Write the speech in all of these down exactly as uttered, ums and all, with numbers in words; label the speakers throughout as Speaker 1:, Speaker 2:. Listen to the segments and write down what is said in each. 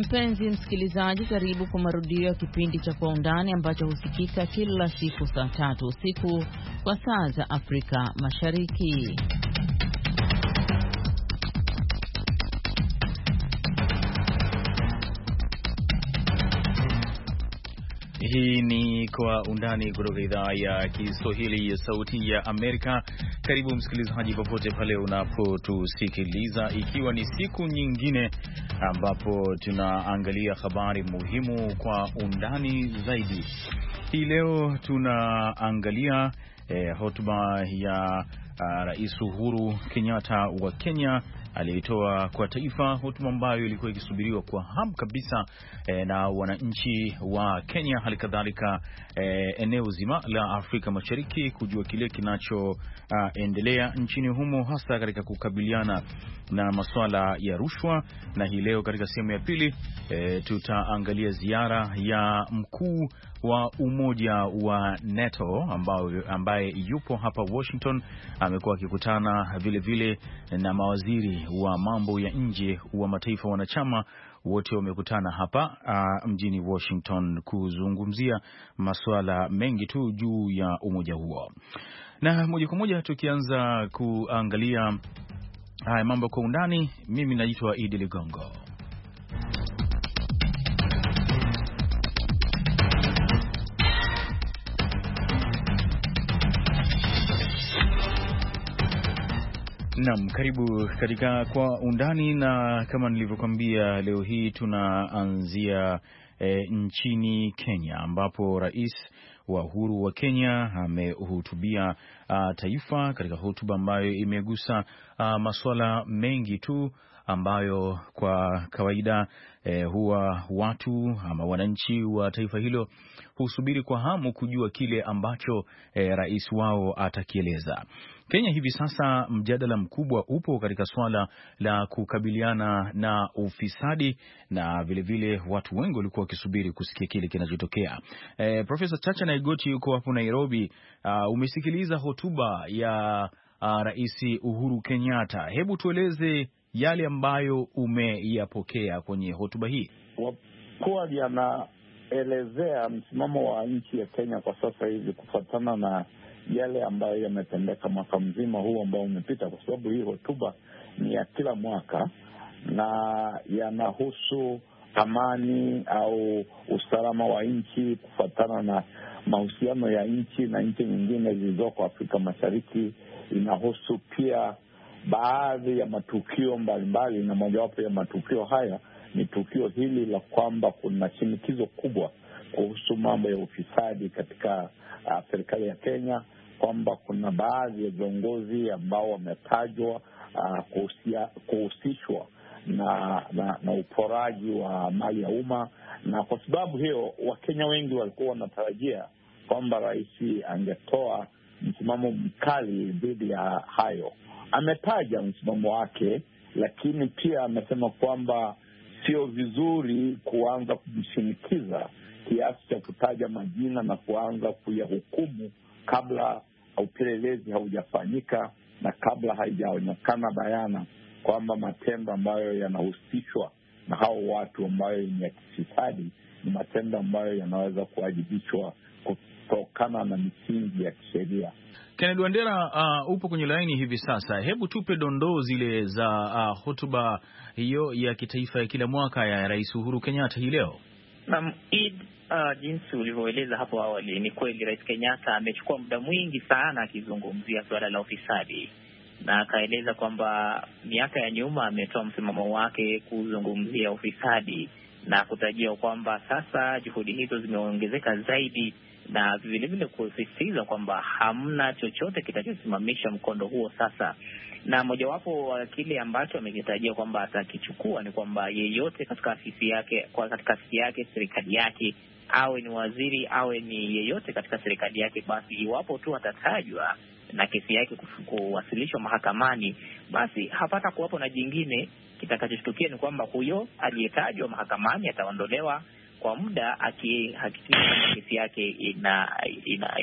Speaker 1: Mpenzi msikilizaji, karibu kwa marudio ya kipindi cha Kwa Undani ambacho husikika kila siku saa tatu usiku kwa saa za Afrika Mashariki.
Speaker 2: Hii ni Kwa Undani kutoka idhaa ya Kiswahili ya Sauti ya Amerika. Karibu msikilizaji popote pale unapotusikiliza, ikiwa ni siku nyingine ambapo tunaangalia habari muhimu kwa undani zaidi. Hii leo tunaangalia eh, hotuba ya uh, Rais Uhuru Kenyatta wa Kenya alitoa kwa taifa, hotuba ambayo ilikuwa ikisubiriwa kwa hamu kabisa eh, na wananchi wa Kenya, halikadhalika eh, eneo zima la Afrika Mashariki, kujua kile kinachoendelea uh, nchini humo, hasa katika kukabiliana na masuala ya rushwa. Na hii leo katika sehemu ya pili eh, tutaangalia ziara ya mkuu wa Umoja wa NATO ambao, ambaye yupo hapa Washington. Amekuwa akikutana vile vile na mawaziri wa mambo ya nje wa mataifa wanachama, wote wamekutana hapa uh, mjini Washington kuzungumzia masuala mengi tu juu ya umoja huo. Na moja kwa moja tukianza kuangalia haya mambo kwa undani, mimi naitwa Idi Ligongo. Naam, karibu katika Kwa Undani, na kama nilivyokuambia, leo hii tunaanzia e, nchini Kenya, ambapo rais wa Uhuru wa Kenya amehutubia taifa katika hotuba ambayo imegusa a, masuala mengi tu ambayo kwa kawaida e, huwa watu ama wananchi wa taifa hilo husubiri kwa hamu kujua kile ambacho e, rais wao atakieleza. Kenya hivi sasa mjadala mkubwa upo katika swala la kukabiliana na ufisadi, na vile vile watu wengi walikuwa wakisubiri kusikia kile kinachotokea. E, Profesa Chacha Naigoti yuko hapo Nairobi. Uh, umesikiliza hotuba ya uh, Rais Uhuru Kenyatta. Hebu tueleze yale ambayo umeyapokea kwenye hotuba hii.
Speaker 3: Kwa yanaelezea msimamo wa nchi ya Kenya kwa sasa hivi kufuatana na yale ambayo yametendeka mwaka mzima huu ambao umepita, kwa sababu hii hotuba ni ya kila mwaka na yanahusu amani au usalama wa nchi kufuatana na mahusiano ya nchi na nchi nyingine zilizoko Afrika Mashariki. Inahusu pia baadhi ya matukio mbalimbali, na mojawapo ya matukio haya ni tukio hili la kwamba kuna shinikizo kubwa kuhusu mambo ya ufisadi katika uh, serikali ya Kenya, kwamba kuna baadhi ya viongozi ambao wametajwa uh, kuhusishwa na, na, na uporaji wa mali ya umma. Na kwa sababu hiyo Wakenya wengi walikuwa wanatarajia kwamba rais angetoa msimamo mkali dhidi ya hayo. Ametaja msimamo wake, lakini pia amesema kwamba sio vizuri kuanza kumshinikiza kiasi cha kutaja majina na kuanza kuyahukumu kabla upelelezi haujafanyika na kabla haijaonekana bayana kwamba matendo ambayo yanahusishwa na hao watu ambayo ni ya kifisadi ni matendo ambayo yanaweza kuwajibishwa kutokana na misingi ya kisheria.
Speaker 2: Kennedy Wandera, uh, upo kwenye laini hivi sasa. Hebu tupe dondoo zile za uh, hotuba hiyo ya kitaifa ya kila mwaka ya Rais Uhuru Kenyatta hii leo.
Speaker 4: Naam, Eid, uh, jinsi ulivyoeleza hapo awali, ni kweli Rais Kenyatta amechukua muda mwingi sana akizungumzia suala la ufisadi, na akaeleza kwamba miaka ya nyuma ametoa msimamo wake kuzungumzia ufisadi na kutajia kwamba sasa juhudi hizo zimeongezeka zaidi, na vile vile kusisitiza kwamba hamna chochote kitachosimamisha mkondo huo sasa. Na mojawapo wa kile ambacho amekitajia kwamba atakichukua ni kwamba yeyote katika afisi yake, kwa katika afisi yake, serikali yake, awe ni waziri, awe ni yeyote katika serikali yake, basi iwapo tu atatajwa na kesi yake kuwasilishwa mahakamani, basi hapata kuwapo na jingine. Kitakachoshtukia ni kwamba huyo aliyetajwa mahakamani ataondolewa kwa muda akihakikisha kesi yake ina ina ina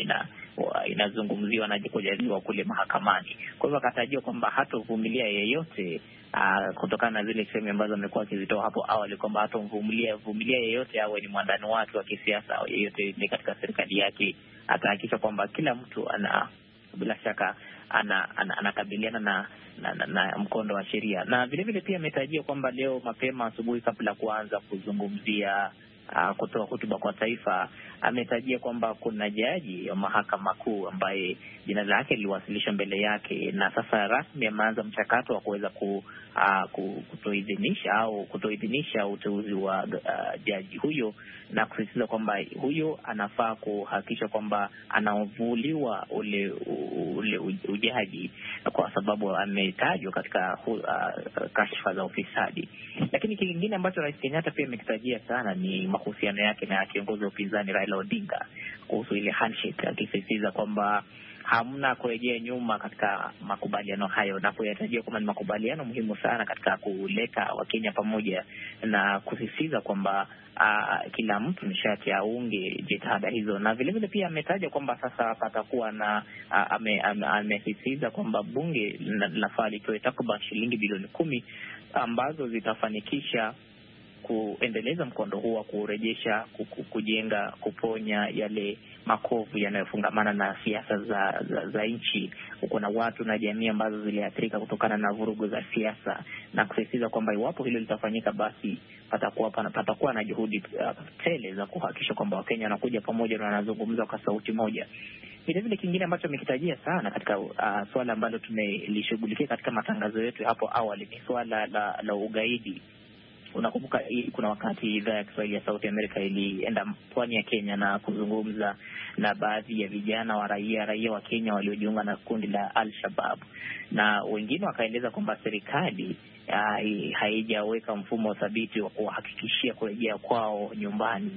Speaker 4: inazungumziwa na kujadiliwa kule mahakamani. Kwa hivyo akatajia kwamba hatovumilia yeyote Uh, kutokana na zile sehemu ambazo amekuwa akizitoa hapo awali kwamba hatomvumilia vumilia yeyote awe ni mwandani wake wa kisiasa au yeyote ile katika serikali yake. Atahakikisha kwamba kila mtu ana bila shaka anakabiliana ana, ana na, na, na mkondo wa sheria. Na vile vile pia ametajia kwamba leo mapema asubuhi kabla kuanza kuzungumzia Uh, kutoa hotuba kwa taifa, ametajia kwamba kuna jaji wa mahakama kuu ambaye jina lake liliwasilishwa mbele yake, na sasa rasmi ameanza mchakato wa kuweza ku, uh, kutoidhinisha au kutoidhinisha uteuzi wa uh, jaji huyo, na kusisitiza kwamba huyo anafaa kuhakikisha kwamba anavuliwa ule, ule ujaji kwa sababu ametajwa katika uh, kashfa za ufisadi. Lakini kingine ambacho Rais Kenyatta pia amekitajia sana ni mahusiano yake na kiongozi wa upinzani Raila Odinga kuhusu ile handshake, akisisitiza kwamba hamna kurejea nyuma katika makubaliano hayo, na kuyatajia kwamba ni makubaliano muhimu sana katika kuleta Wakenya pamoja, na kusisitiza kwamba uh, kila mtu nishati aunge jitihada hizo. Na vile vile pia ametaja kwamba sasa patakuwa na uh, amesisitiza ame, kwamba bunge linafaa litoe takriban shilingi bilioni kumi ambazo zitafanikisha kuendeleza mkondo huu wa kurejesha, kujenga, kuponya yale makovu yanayofungamana na siasa za, za, za nchi. Kuna watu na jamii ambazo ziliathirika kutokana na vurugu za siasa, na kusisitiza kwamba iwapo hilo litafanyika, basi patakuwa patakuwa na juhudi uh, tele za kuhakikisha kwamba Wakenya wanakuja pamoja na wanazungumza kwa sauti moja. Vile vile kingine ambacho amekitajia sana katika uh, swala ambalo tumelishughulikia katika matangazo yetu hapo awali ni swala la, la ugaidi. Unakumbuka kuna wakati idhaa ya Kiswahili ya Sauti Amerika ilienda pwani ya Kenya na kuzungumza na baadhi ya vijana wa raia raia wa Kenya waliojiunga na kundi la Al-Shabaab, na wengine wakaeleza kwamba serikali uh, haijaweka mfumo thabiti wa kuhakikishia kurejea kwao nyumbani,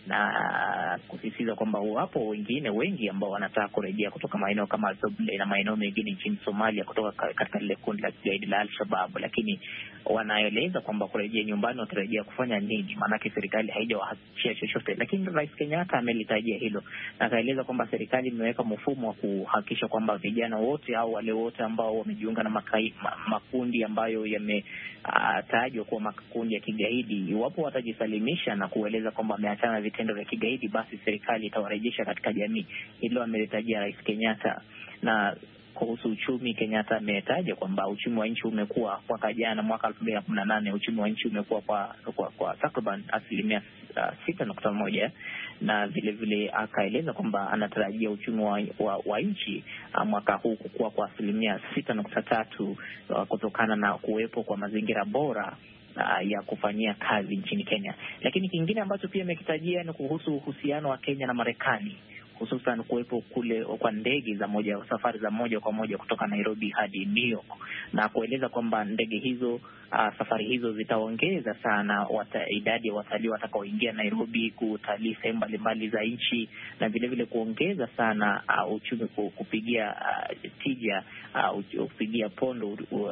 Speaker 4: na kusisitiza kwamba wapo wengine wengi ambao wanataka kurejea kutoka maeneo kama Zuble na maeneo mengine nchini Somalia kutoka katika lile kundi la kigaidi la Al-Shabaab, lakini wanaeleza kwamba kurejea nyumbani watarejea kufanya nini, maanake serikali haijawahakikishia chochote. Lakini Rais Kenyatta amelitajia hilo na akaeleza kwamba serikali imeweka mfumo wa kuhakikisha kwamba vijana wote au wale wote ambao wamejiunga na makai, ma, makundi ambayo yametajwa uh, kuwa makundi ya kigaidi, iwapo watajisalimisha na kueleza kwamba wameachana na vitendo vya kigaidi, basi serikali itawarejesha katika jamii. Hilo amelitajia Rais Kenyatta. Na kuhusu uchumi, Kenyatta ametaja kwamba uchumi wa nchi umekuwa mwaka jana, mwaka elfu mbili na kumi na nane, uchumi wa nchi umekuwa kwa kwa, kwa takriban asilimia uh, sita nukta moja, na vile vile akaeleza kwamba anatarajia uchumi wa, wa, wa nchi uh, mwaka huu kukua kwa asilimia sita nukta tatu uh, kutokana na kuwepo kwa mazingira bora Uh, ya kufanyia kazi nchini Kenya. Lakini kingine ambacho pia amekitajia ni kuhusu uhusiano wa Kenya na Marekani, hususan kuwepo kule kwa ndege za moja safari za moja kwa moja kutoka Nairobi hadi New York, na kueleza kwamba ndege hizo uh, safari hizo zitaongeza sana wata, idadi ya watalii watakaoingia Nairobi kutalii sehemu mbalimbali za nchi, na vile vile kuongeza sana uh, uchumi, kupigia uh, tija uh, kupigia pondo uh,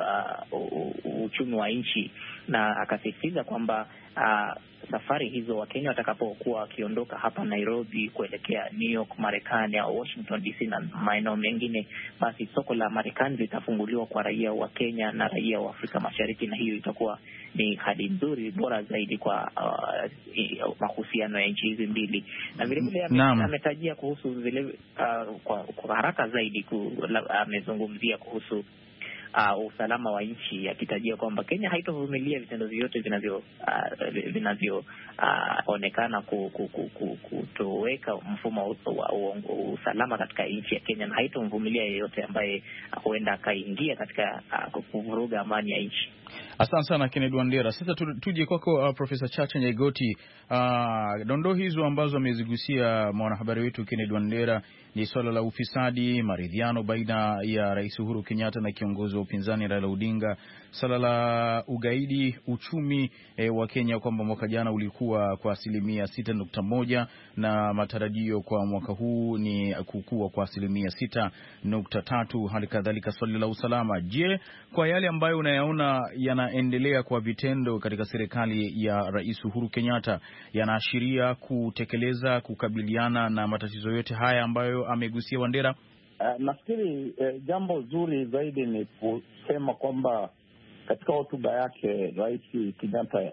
Speaker 4: uh, uchumi wa nchi. Na akasisitiza kwamba uh, safari hizo Wakenya watakapokuwa wakiondoka hapa Nairobi kuelekea New York Marekani au Washington D C na maeneo mengine, basi soko la Marekani litafunguliwa kwa raia wa Kenya na raia wa Afrika Mashariki, na hiyo itakuwa ni hadi nzuri bora zaidi kwa uh, mahusiano ya nchi hizi mbili. Na vile vile ametajia kuhusu vile uh, kwa, kwa haraka zaidi amezungumzia kuhusu Uh, usalama wa nchi, akitajia kwamba Kenya haitovumilia vitendo vyote vinavyo uh, vinavyoonekana uh, ku, ku, ku, ku, kutoweka mfumo wa usalama katika nchi ya Kenya, na haitomvumilia yeyote ambaye huenda akaingia katika uh, kuvuruga amani ya nchi.
Speaker 2: Asante sana Kennedy Wandera. Sasa tuje kwako uh, Profesa Chacha Nyaigoti. Uh, dondoo hizo ambazo amezigusia mwanahabari wetu Kennedy Wandera ni swala la ufisadi, maridhiano baina ya Rais Uhuru Kenyatta na kiongozi wa upinzani Raila Odinga, swala la ugaidi, uchumi eh, wa Kenya kwamba mwaka jana ulikuwa kwa asilimia sita nukta moja na matarajio kwa mwaka huu ni kukua kwa asilimia sita nukta tatu. Hali kadhalika swali la usalama. Je, kwa yale ambayo unayaona yanaendelea kwa vitendo katika serikali ya Rais Uhuru Kenyatta yanaashiria kutekeleza, kukabiliana na matatizo yote haya ambayo amegusia Wandera?
Speaker 3: Uh, nafikiri uh, jambo zuri zaidi ni kusema kwamba katika hotuba yake Rais Kenyatta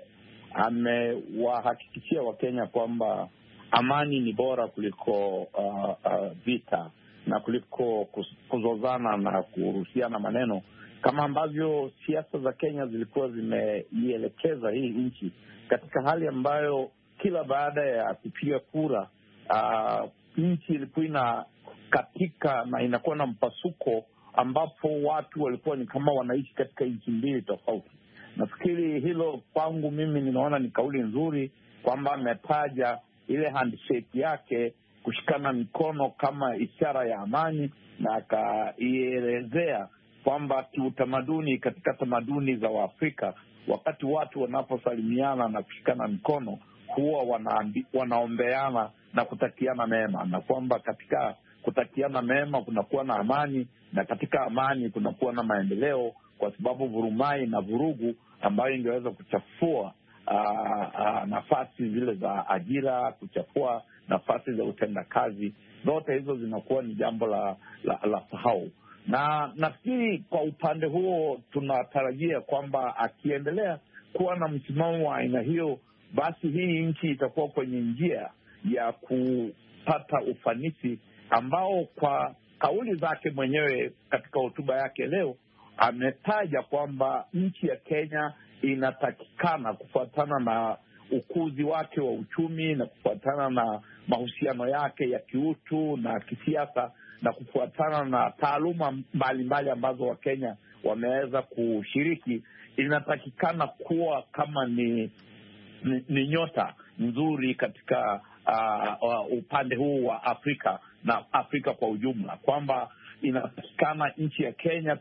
Speaker 3: amewahakikishia Wakenya kwamba amani ni bora kuliko uh, uh, vita na kuliko kuzozana na kurushiana maneno, kama ambavyo siasa za Kenya zilikuwa zimeielekeza hii nchi, katika hali ambayo kila baada ya kupiga kura uh, nchi ilikuwa ina katika na inakuwa na mpasuko, ambapo watu walikuwa ni kama wanaishi katika nchi mbili tofauti. Nafikiri hilo kwangu mimi ninaona ni kauli nzuri, kwamba ametaja ile handshake yake, kushikana mikono kama ishara ya amani, na akaielezea kwamba kiutamaduni, katika tamaduni za Waafrika, wakati watu wanaposalimiana na kushikana mikono huwa wanaambi, wanaombeana na kutakiana mema, na kwamba katika kutakiana mema kunakuwa na amani, na katika amani kunakuwa na maendeleo, kwa sababu vurumai na vurugu ambayo ingeweza kuchafua uh, uh, nafasi zile za ajira, kuchafua nafasi za utendakazi, zote hizo zinakuwa ni jambo la, la, la sahau. Na nafikiri kwa upande huo tunatarajia kwamba akiendelea kuwa na msimamo wa aina hiyo, basi hii nchi itakuwa kwenye njia ya kupata ufanisi ambao kwa kauli zake mwenyewe katika hotuba yake leo ametaja kwamba nchi ya Kenya inatakikana kufuatana na ukuzi wake wa uchumi na kufuatana na mahusiano yake ya kiutu na kisiasa na kufuatana na taaluma mbalimbali ambazo Wakenya wameweza kushiriki, inatakikana kuwa kama ni, ni, ni nyota nzuri katika uh, uh, upande huu wa Afrika na Afrika kwa ujumla, kwamba inatakikana nchi ya Kenya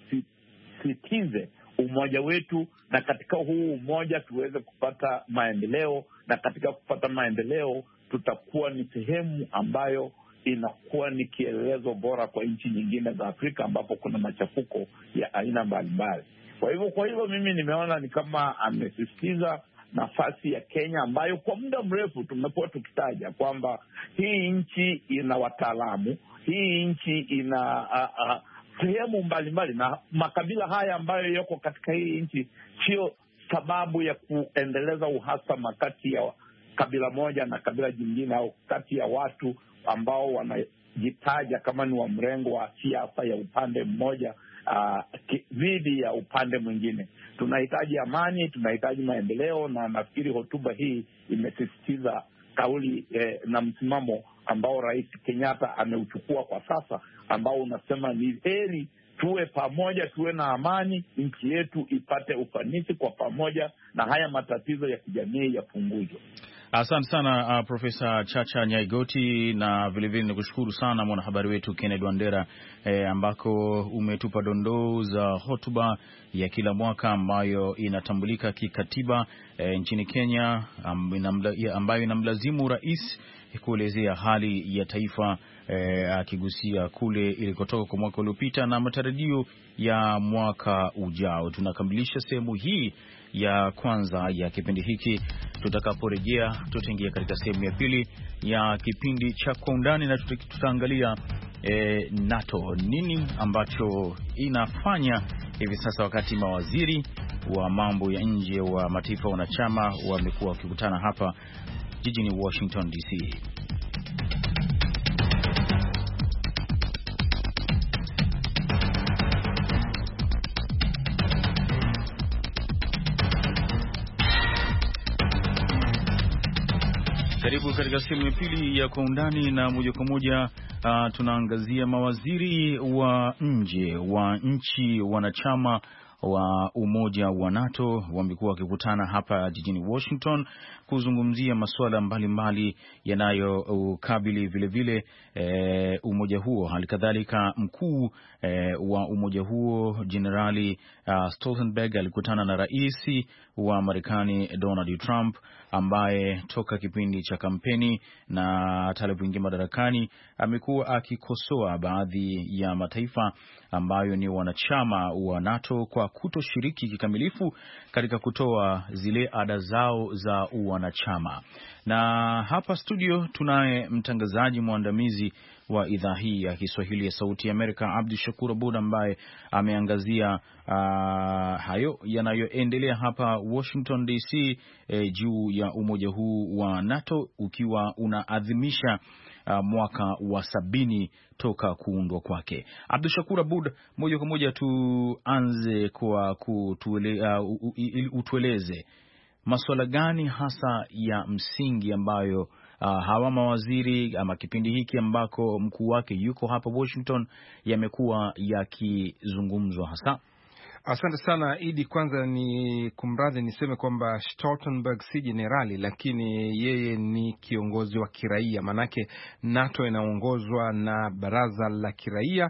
Speaker 3: tusisitize umoja wetu, na katika huu umoja tuweze kupata maendeleo, na katika kupata maendeleo tutakuwa ni sehemu ambayo inakuwa ni kielelezo bora kwa nchi nyingine za Afrika ambapo kuna machafuko ya aina mbalimbali. Kwa hivyo kwa hivyo mimi nimeona ni kama amesisitiza nafasi ya Kenya ambayo kwa muda mrefu tumekuwa tukitaja kwamba hii nchi ina wataalamu, hii nchi ina uh, uh, sehemu mbalimbali, na makabila haya ambayo yako katika hii nchi sio sababu ya kuendeleza uhasama kati ya kabila moja na kabila jingine, au kati ya watu ambao wanajitaja kama ni wa mrengo wa siasa ya upande mmoja dhidi uh, ya upande mwingine. Tunahitaji amani, tunahitaji maendeleo, na nafikiri hotuba hii imesisitiza kauli eh, na msimamo ambao Rais Kenyatta ameuchukua kwa sasa, ambao unasema ni heri tuwe pamoja, tuwe na amani, nchi yetu ipate ufanisi kwa pamoja, na haya matatizo ya kijamii yapunguzwe.
Speaker 2: Asante sana uh, Profesa Chacha Nyaigoti, na vilevile nikushukuru sana mwanahabari wetu Kennedy Wandera eh, ambako umetupa dondoo za hotuba ya kila mwaka ambayo inatambulika kikatiba eh, nchini Kenya, ambayo inamlazimu rais kuelezea hali ya taifa akigusia eh, kule ilikotoka kwa mwaka uliopita na matarajio ya mwaka ujao. Tunakamilisha sehemu hii ya kwanza ya kipindi hiki. Tutakaporejea tutaingia katika sehemu ya pili ya kipindi cha Kwa Undani, na tutaangalia eh, NATO nini ambacho inafanya hivi sasa, wakati mawaziri wa mambo ya nje wa mataifa wanachama wamekuwa wakikutana hapa jijini Washington D C. Karibu katika sehemu ya pili ya Kwa Undani, na moja kwa moja uh, tunaangazia mawaziri wa nje wa nchi wanachama wa Umoja wa NATO wamekuwa wakikutana hapa jijini Washington kuzungumzia masuala mbalimbali yanayokabili vile vile e, umoja huo. Halikadhalika mkuu e, wa umoja huo Jenerali uh, Stoltenberg alikutana na rais wa Marekani Donald Trump, ambaye toka kipindi cha kampeni na hata alipoingia madarakani amekuwa akikosoa baadhi ya mataifa ambayo ni wanachama wa NATO kwa kwa kutoshiriki kikamilifu katika kutoa zile ada zao za uwanachama. Na hapa studio tunaye mtangazaji mwandamizi wa idhaa hii ya Kiswahili ya Sauti ya Amerika, Abdu Shakur Abud, ambaye ameangazia uh, hayo yanayoendelea hapa Washington D C eh, juu ya umoja huu wa NATO ukiwa unaadhimisha uh, mwaka wa sabini toka kuundwa kwake. Abdu Shakur Abud, moja kwa moja tuanze kwa kutuele, uh, utueleze masuala gani hasa ya msingi ambayo Uh, hawa mawaziri ama kipindi hiki ambako mkuu wake yuko hapa Washington yamekuwa yakizungumzwa hasa?
Speaker 5: Asante sana Idi. Kwanza ni kumradhi niseme kwamba Stoltenberg si jenerali, lakini yeye ni kiongozi wa kiraia. Manake NATO inaongozwa na baraza la kiraia,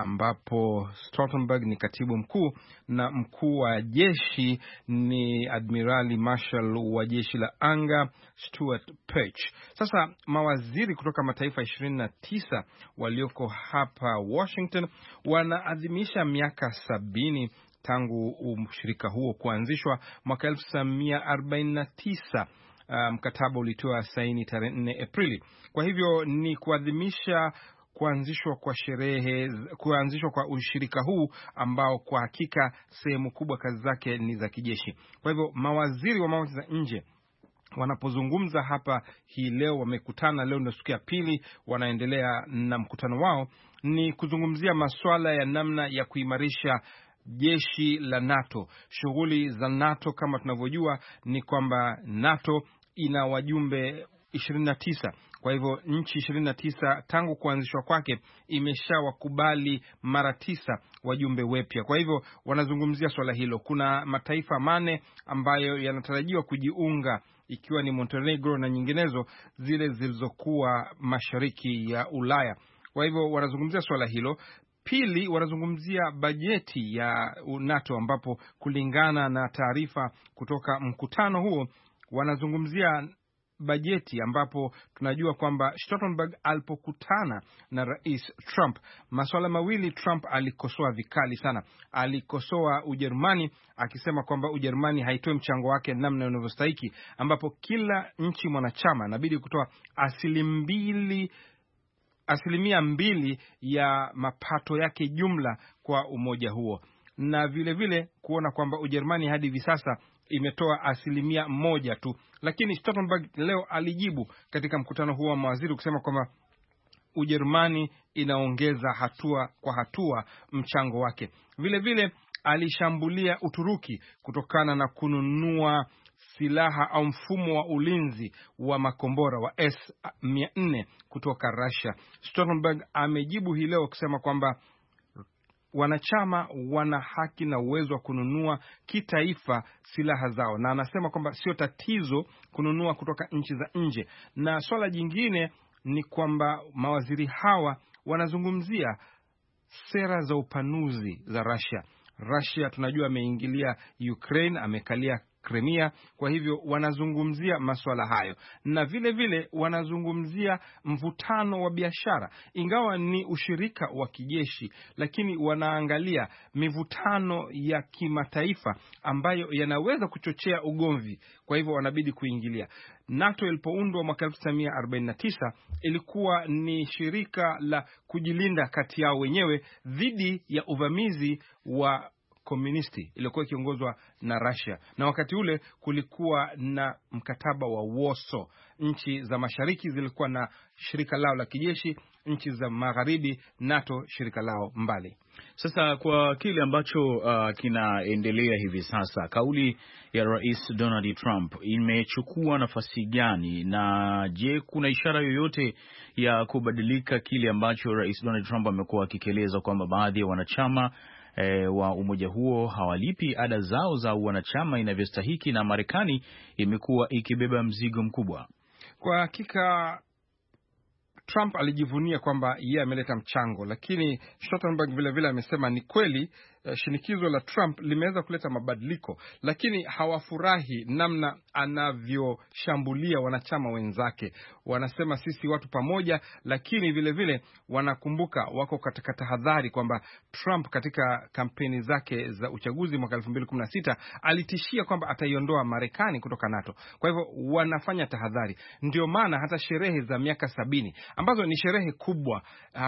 Speaker 5: ambapo Stoltenberg ni katibu mkuu na mkuu wa jeshi ni Admirali Marshal wa jeshi la anga Stuart Pearce. Sasa mawaziri kutoka mataifa ishirini na tisa walioko hapa Washington wanaadhimisha miaka sabini tangu ushirika huo kuanzishwa mwaka elfu tisa mia arobaini na tisa. Mkataba um, ulitoa saini tarehe nne Aprili. Kwa hivyo ni kuadhimisha kuanzishwa kwa sherehe, kuanzishwa kwa ushirika huu ambao kwa hakika sehemu kubwa kazi zake ni za kijeshi. Kwa hivyo mawaziri wa mambo ya nje wanapozungumza hapa hii leo, wamekutana leo ndio siku ya pili, wanaendelea na mkutano wao, ni kuzungumzia masuala ya namna ya kuimarisha jeshi la NATO. Shughuli za NATO kama tunavyojua ni kwamba NATO ina wajumbe ishirini na tisa. Kwa hivyo nchi ishirini na tisa tangu kuanzishwa kwake imeshawakubali mara tisa wajumbe wapya. Kwa hivyo wanazungumzia swala hilo. Kuna mataifa mane ambayo yanatarajiwa kujiunga, ikiwa ni Montenegro na nyinginezo zile zilizokuwa mashariki ya Ulaya. Kwa hivyo wanazungumzia swala hilo. Pili, wanazungumzia bajeti ya NATO, ambapo kulingana na taarifa kutoka mkutano huo wanazungumzia bajeti, ambapo tunajua kwamba Stoltenberg alipokutana na Rais Trump, masuala mawili Trump alikosoa vikali sana. Alikosoa Ujerumani akisema kwamba Ujerumani haitoi mchango wake namna unavyostahili, ambapo kila nchi mwanachama inabidi kutoa asilimia mbili asilimia mbili ya mapato yake jumla kwa umoja huo, na vile vile kuona kwamba Ujerumani hadi hivi sasa imetoa asilimia moja tu. Lakini Stoltenberg leo alijibu katika mkutano huo wa mawaziri kusema kwamba Ujerumani inaongeza hatua kwa hatua mchango wake. Vile vile alishambulia Uturuki kutokana na kununua silaha au mfumo wa ulinzi wa makombora wa S mia nne kutoka Russia. Stoltenberg amejibu hii leo kusema kwamba wanachama wana haki na uwezo wa kununua kitaifa silaha zao, na anasema kwamba sio tatizo kununua kutoka nchi za nje. Na swala jingine ni kwamba mawaziri hawa wanazungumzia sera za upanuzi za Russia. Russia tunajua ameingilia Ukraine, amekalia Crimea. Kwa hivyo wanazungumzia masuala hayo, na vile vile wanazungumzia mvutano wa biashara. Ingawa ni ushirika wa kijeshi, lakini wanaangalia mivutano ya kimataifa ambayo yanaweza kuchochea ugomvi. Kwa hivyo wanabidi kuingilia. NATO ilipoundwa mwaka elfu tisa mia arobaini na tisa ilikuwa ni shirika la kujilinda kati yao wenyewe dhidi ya uvamizi wa komunisti iliyokuwa ikiongozwa na Russia, na wakati ule kulikuwa na mkataba wa Warsaw. Nchi za mashariki zilikuwa na shirika lao la kijeshi, nchi za magharibi NATO shirika lao mbali.
Speaker 2: Sasa kwa kile ambacho uh, kinaendelea hivi sasa, kauli ya Rais Donald Trump imechukua nafasi gani, na je, kuna ishara yoyote ya kubadilika kile ambacho Rais Donald Trump amekuwa akikieleza kwamba baadhi ya wanachama E, wa umoja huo hawalipi ada zao za wanachama inavyostahiki, na Marekani imekuwa ikibeba mzigo mkubwa?
Speaker 5: Kwa hakika Trump alijivunia kwamba yeye ameleta mchango, lakini Stoltenberg vile vile amesema ni kweli uh, shinikizo la Trump limeweza kuleta mabadiliko, lakini hawafurahi namna anavyoshambulia wanachama wenzake. Wanasema sisi watu pamoja, lakini vile vile wanakumbuka wako katika tahadhari kwamba Trump katika kampeni zake za uchaguzi mwaka elfu mbili kumi na sita alitishia kwamba ataiondoa Marekani kutoka NATO. Kwa hivyo wanafanya tahadhari. Ndio maana hata sherehe za miaka sabini ambazo ni sherehe kubwa,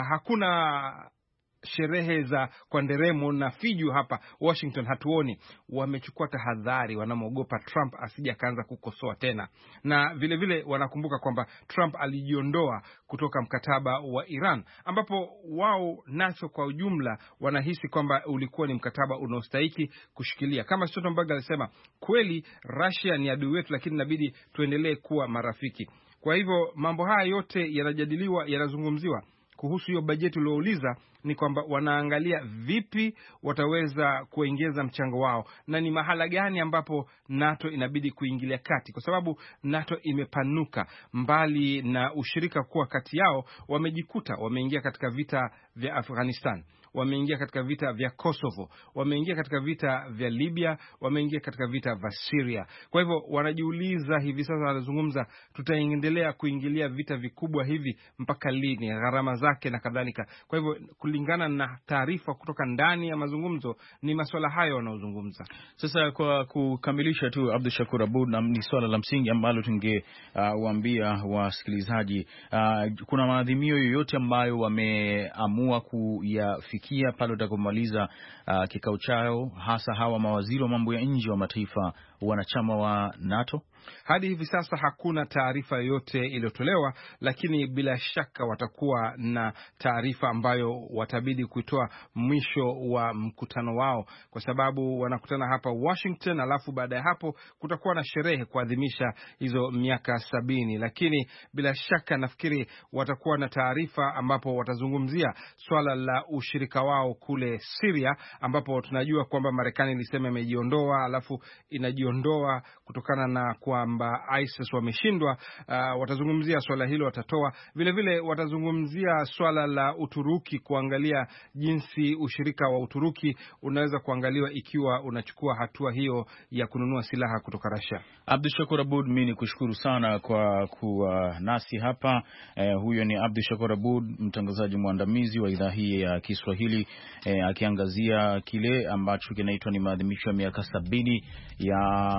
Speaker 5: hakuna sherehe za kwa nderemo na fiju hapa Washington hatuoni, wamechukua tahadhari, wanamogopa Trump asije akaanza kukosoa tena. Na vile vile wanakumbuka kwamba Trump alijiondoa kutoka mkataba wa Iran, ambapo wao nacho kwa ujumla wanahisi kwamba ulikuwa ni mkataba unaostahili kushikilia. Kama Stoltenberg alisema, kweli Russia ni adui wetu, lakini inabidi tuendelee kuwa marafiki. Kwa hivyo mambo haya yote yanajadiliwa, yanazungumziwa. Kuhusu hiyo bajeti uliouliza, ni kwamba wanaangalia vipi wataweza kuongeza mchango wao na ni mahala gani ambapo NATO inabidi kuingilia kati, kwa sababu NATO imepanuka. Mbali na ushirika kuwa kati yao, wamejikuta wameingia katika vita vya Afghanistan, wameingia katika vita vya Kosovo, wameingia katika vita vya Libya, wameingia katika vita vya Syria. Kwa hivyo wanajiuliza hivi sasa, wanazungumza, tutaendelea kuingilia vita vikubwa hivi mpaka lini, gharama zake na kadhalika. Kwa hivyo kulingana na taarifa kutoka ndani ya mazungumzo, ni masuala hayo wanaozungumza.
Speaker 2: Sasa kwa kukamilisha tu, Abdul Shakur Abud, na ni swala la msingi ambalo tungewaambia uh, wasikilizaji, uh, kuna maadhimio yoyote ambayo wameamua kuyafikia pale utakapomaliza uh, kikao chao, hasa hawa mawaziri wa mambo ya nje wa mataifa wanachama wa NATO?
Speaker 5: Hadi hivi sasa hakuna taarifa yoyote iliyotolewa, lakini bila shaka watakuwa na taarifa ambayo watabidi kuitoa mwisho wa mkutano wao, kwa sababu wanakutana hapa Washington, alafu baada ya hapo kutakuwa na sherehe kuadhimisha hizo miaka sabini. Lakini bila shaka nafikiri watakuwa na taarifa ambapo watazungumzia swala la ushirika wao kule Syria, ambapo tunajua kwamba Marekani ilisema imejiondoa, alafu inajiondoa kutokana na kwamba ISIS wameshindwa. Uh, watazungumzia swala hilo, watatoa vile vile watazungumzia swala la Uturuki, kuangalia jinsi ushirika wa Uturuki unaweza kuangaliwa ikiwa unachukua hatua hiyo ya kununua silaha kutoka Russia.
Speaker 2: Abdul Shakur Abud, mimi nikushukuru sana kwa kuwa nasi hapa. Eh, huyo ni Abdul Shakur Abud, mtangazaji mwandamizi wa idhaa hii ya Kiswahili, eh, akiangazia kile ambacho kinaitwa ni maadhimisho ya miaka sabini ya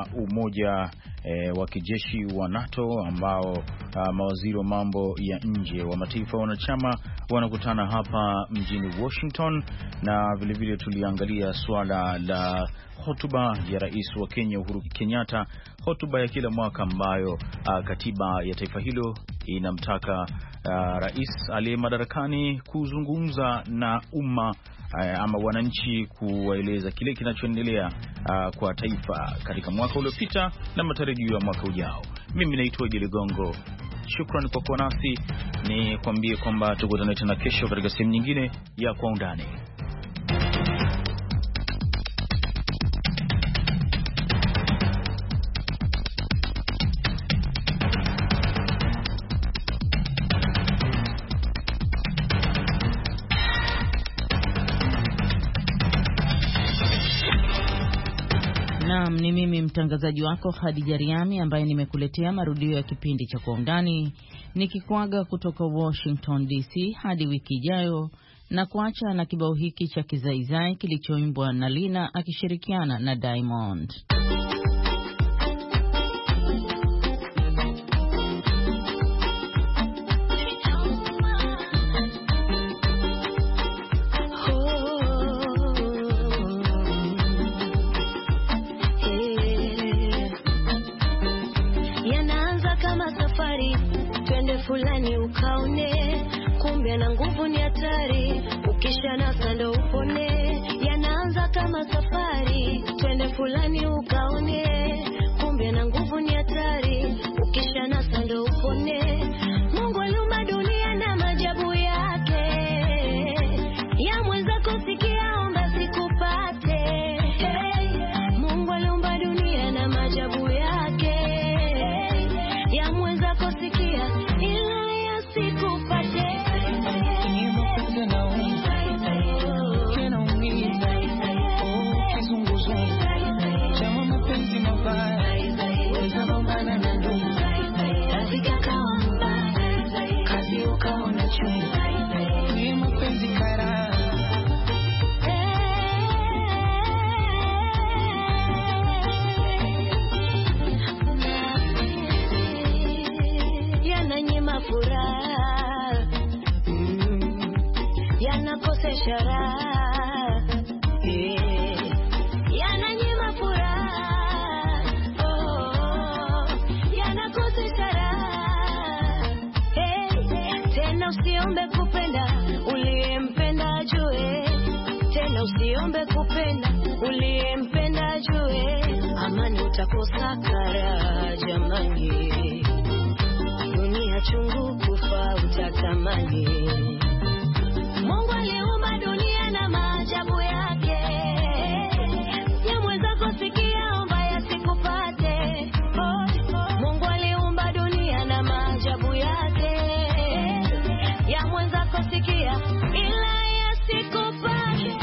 Speaker 2: umoja eh, wa kijeshi wa NATO, ambao uh, mawaziri wa mambo ya nje wa mataifa wanachama wanakutana hapa mjini Washington. Na vile vile tuliangalia swala la hotuba ya rais wa Kenya Uhuru Kenyatta, hotuba ya kila mwaka ambayo uh, katiba ya taifa hilo inamtaka uh, rais aliye madarakani kuzungumza na umma ama wananchi, kuwaeleza kile kinachoendelea uh, kwa taifa katika mwaka uliopita na matarajio ya mwaka ujao. Mimi naitwa Idi Ligongo. Shukrani kwa kuwa nasi. Ni kwambie kwamba tukutane tena kesho katika sehemu nyingine ya Kwa Undani.
Speaker 1: Naam, ni mimi mtangazaji wako Khadija Riami ambaye nimekuletea marudio ya kipindi cha Kwa Undani, nikikuaga kutoka Washington D C hadi wiki ijayo, na kuacha na kibao hiki cha kizaizai kilichoimbwa na Lina akishirikiana na Diamond.
Speaker 6: Fulani ukaone, kumbe na nguvu ni hatari, ukisha nasa ndo upone. Yanaanza kama safari, twende fulani ukaone, kumbe na nguvu ni hatari, ukisha nasa ndo upone. Mungu aliumba dunia na maajabu yake, ya mweza kusikia omba sikupate. Hey, Mungu aliumba dunia na maajabu yake, ya mweza kusikia ila ya sikupate. usiombe kupenda, uliyempenda jue amani utakosa kara jamani. Dunia chungu kufa utatamani. Mungu aliumba dunia na maajabu yake. Ya mwenzako sikia omba yasikupate. Oh, Mungu aliumba dunia na maajabu yake. Ya mwenzako sikia ila yasikupate.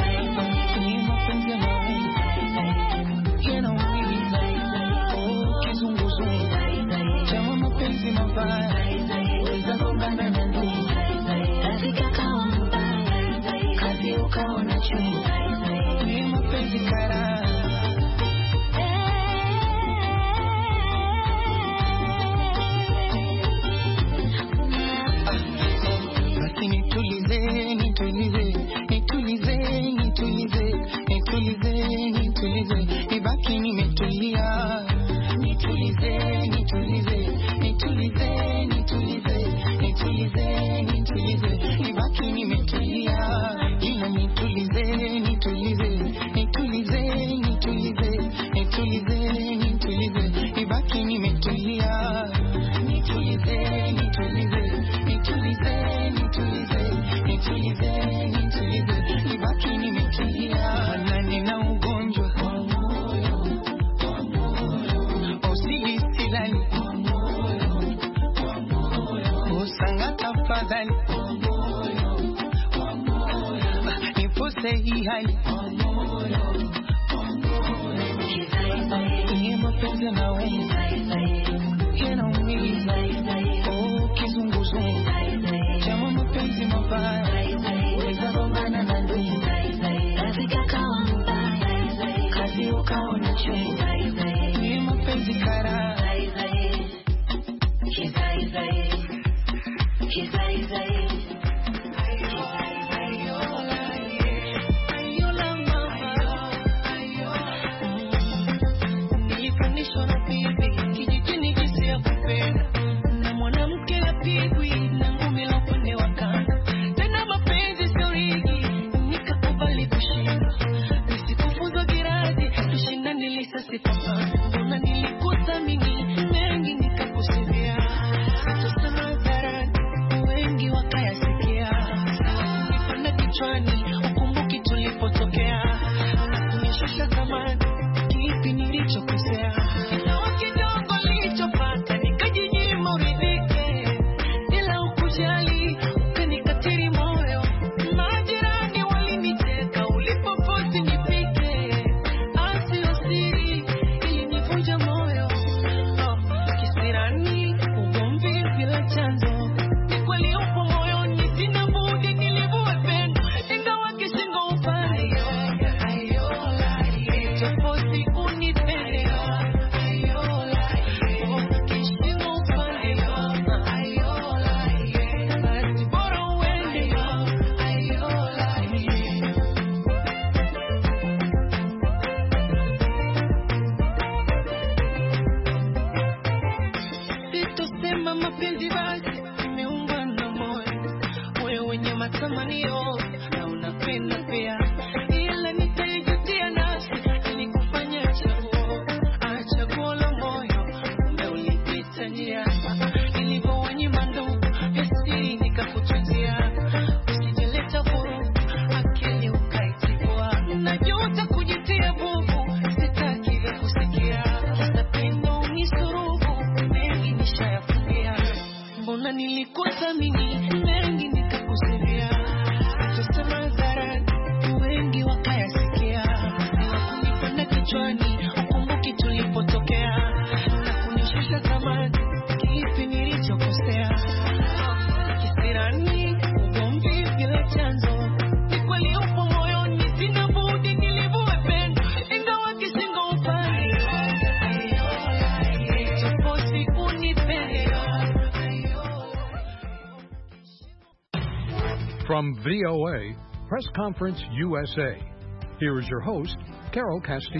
Speaker 7: From V O A, Press Conference U S A, here is your host, Carol Castillo.